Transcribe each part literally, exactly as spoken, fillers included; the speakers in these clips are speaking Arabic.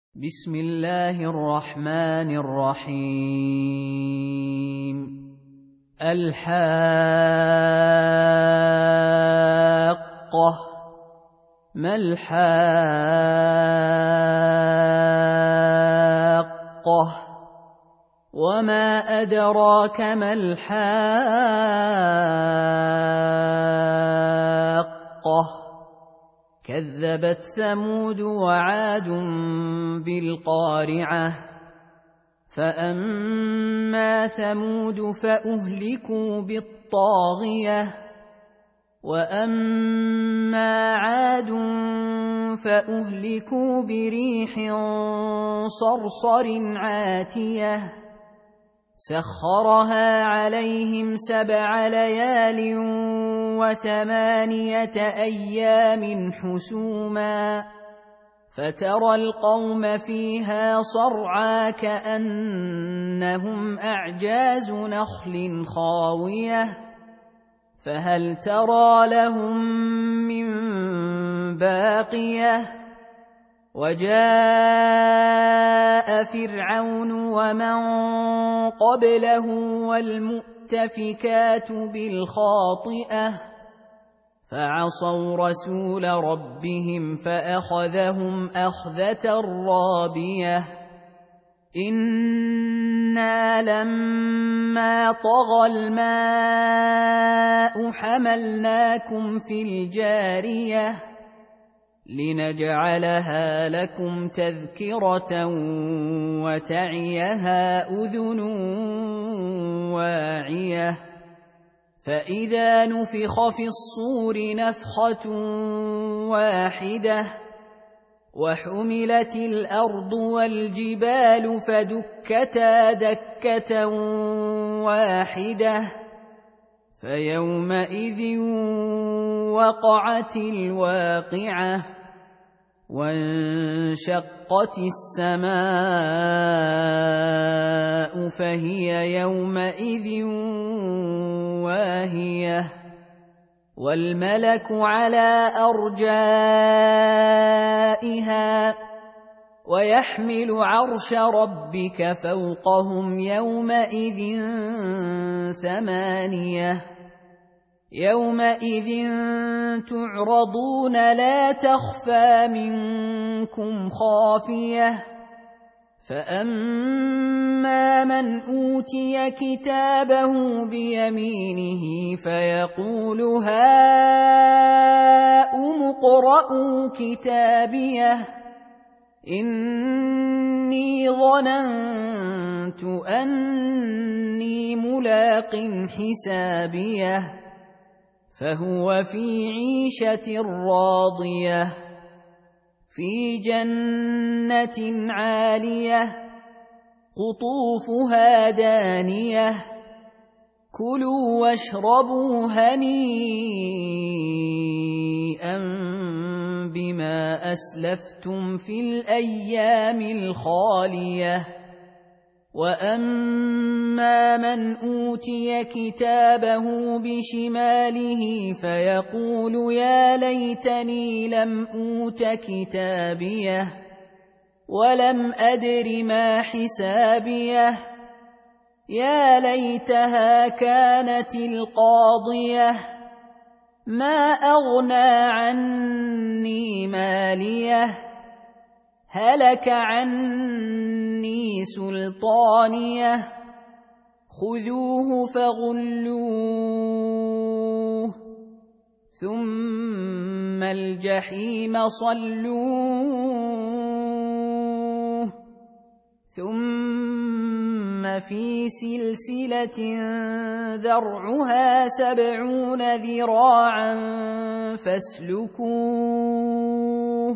بسم الله الرحمن الرحيم. الحاقة. ما الحاقة؟ وما أدراك ما الحاقة؟ كذبت ثمود وعاد بالقارعة. فأما ثمود فأهلكوا بالطاغية، وأما عاد فأهلكوا بريح صرصر عاتية سخرها عليهم سبع ليال وثمانية أيام حسوما، فترى القوم فيها صرعى كأنهم أعجاز نخل خاوية، فهل ترى لهم من باقية؟ وجاء فرعون ومن قبله والمؤتفكات بالخاطئة، فعصوا رسول ربهم فأخذهم أخذة رابية. إنا لما طغى الماء حملناكم في الجارية لنجعلها لكم تذكرة وتعيها أذن واعية. فإذا نفخ في الصور نفخة واحدة وحملت الأرض والجبال فدكتا دكة واحدة، فيومئذ وقعت الواقعة، وانشقت السماء فهي يومئذ واهية، والملك على أرجائها، ويحمل عرش ربك فوقهم يومئذ ثمانية. يومئذ تعرضون لا تخفى منكم خافية، فأما من أوتي كتابه بيمينه فيقول هاؤم اقرءوا كتابيه إني ظننت أني ملاق حسابيه، فهو في عيشة راضية في جنة عالية قطوفها دانية. كلوا واشربوا هنيئا بما أسلفتم في الأيام الخالية. وأما من أوتي كتابه بشماله فيقول يا ليتني لم أوت كتابيه ولم أدر ما حسابيه، يا ليتها كانت القاضية ما أغنى عني ماليه، هلك عني سلطانيه، خذوه فغلوه ثم الجحيم صلوه، ثم في سلسلة ذرعها سبعون ذراعا فاسلكوه،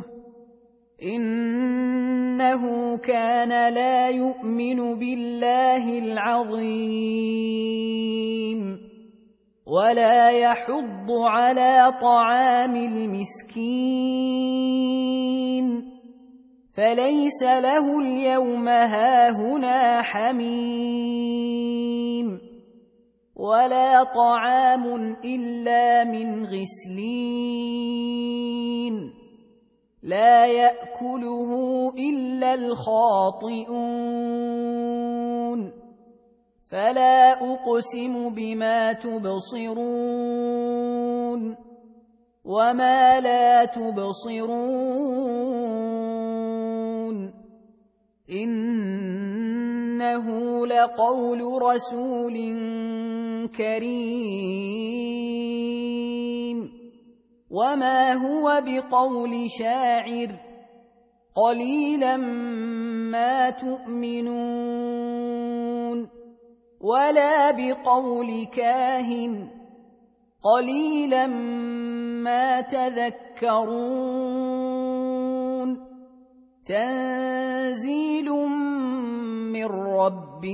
إنه كان لا يؤمن بالله العظيم ولا يحض على طعام المسكين، فليس له اليوم هاهنا حميم ولا طعام إلا من غسلين، لا يأكله إلا الخاطئون فلا أقسم بما تبصرون وما لا تبصرون إنه لقول رسول كريم وما هو بقول شاعر قليلا ما تؤمنون ولا بقول كاهن قليلا ما تذكرون تنزيل من رب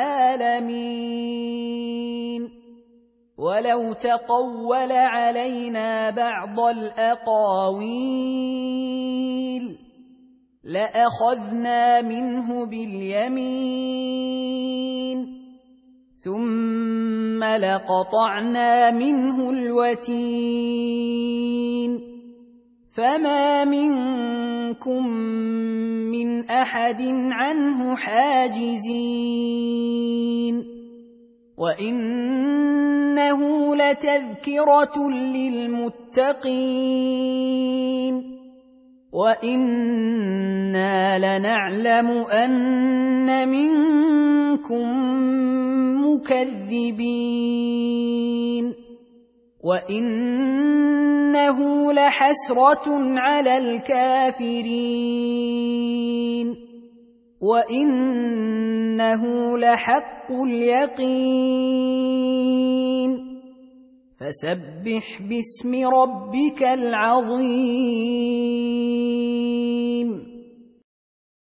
العالمين ولو تقول علينا بعض الأقاويل لأخذنا منه باليمين ثم لقطعنا منه الوتين فما منكم من أحد عنه حاجزين وإنه لتذكرة للمتقين وإنا لنعلم أن منكم مكذبين وإنه لحسرة على الكافرين وإنه لحق اليقين فسبح باسم ربك العظيم.